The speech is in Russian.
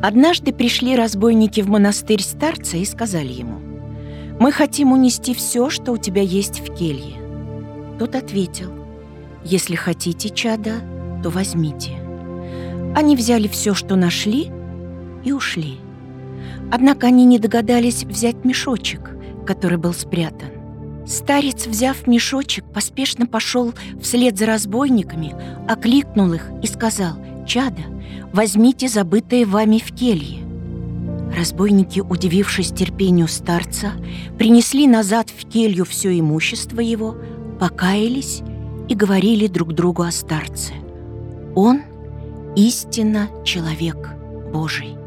Однажды пришли разбойники в монастырь старца и сказали ему: «Мы хотим унести все, что у тебя есть в келье». Тот ответил: «Если хотите, чада, то возьмите». Они взяли все, что нашли, и ушли. Однако они не догадались взять мешочек, который был спрятан. Старец, взяв мешочек, поспешно пошел вслед за разбойниками, окликнул их и сказал: «Чада, возьмите забытое вами в келье». Разбойники, удивившись терпению старца, принесли назад в келью все имущество его, покаялись и говорили друг другу о старце: «Он истинно человек Божий».